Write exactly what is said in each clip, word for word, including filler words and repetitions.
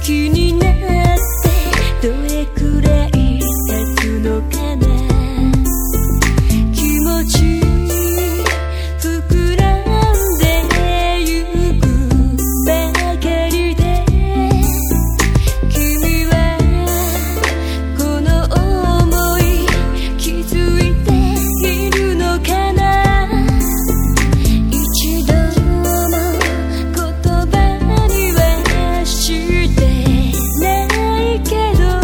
きになってどれくらい経つのかな。気持ち膨らんでゆくばかりで、君はこの想い気づいているのかな。一度も言葉にはしてないけど、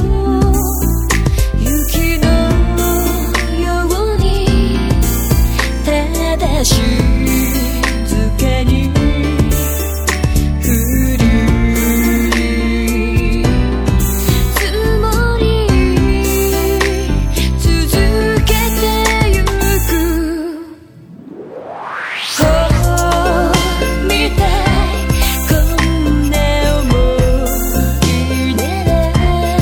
雪のようにただ静かに降るつもり続けてゆく。こうみたいこんな想いなら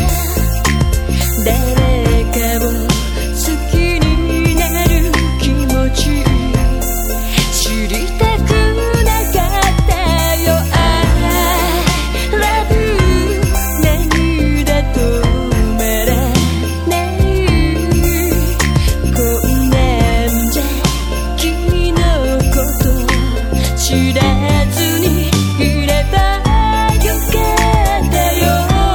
誰かを好きになる気持ち知りたくなかったよ。I love you 涙止まらない。こんなんじゃ君のこと知らずにいればよかったよ。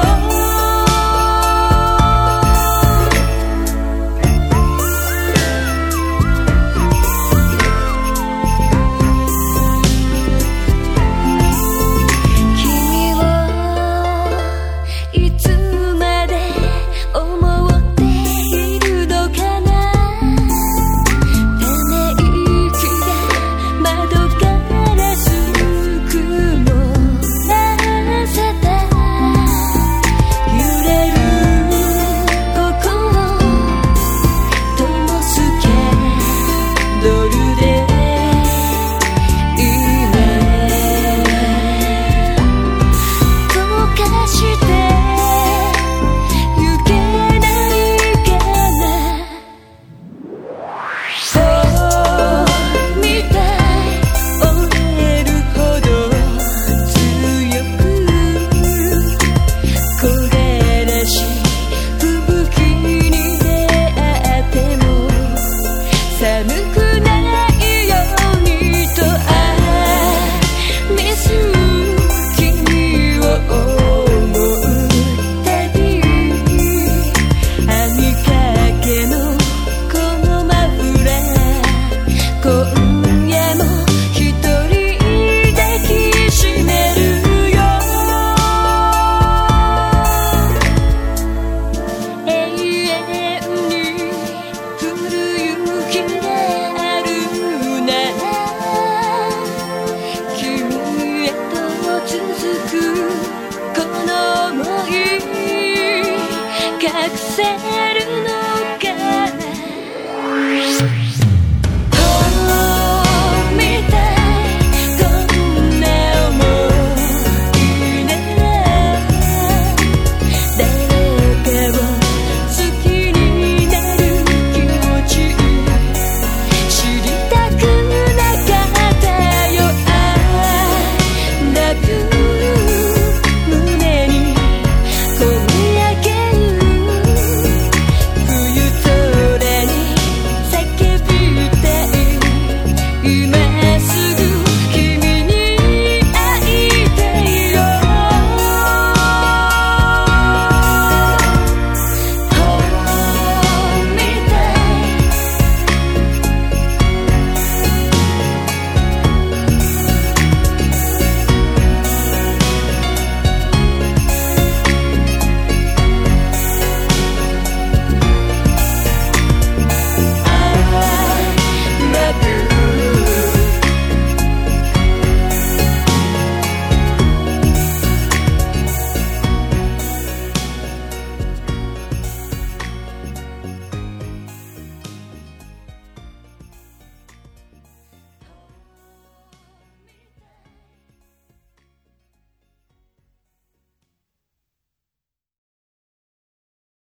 君をいつまで思っているのかな。ため息が窓ガラス曇らせた。揺れる心灯すキャンドルで今溶かしてゆけないかな。そうみたい折れるほど強く木枯らし吹雪に出会っても寒くないようにと I miss you 君を思うたび、網かけのこのマフラー今夜も一人抱きしめるよ。永遠に降る雪があるなら、君へと続くこの想い隠せ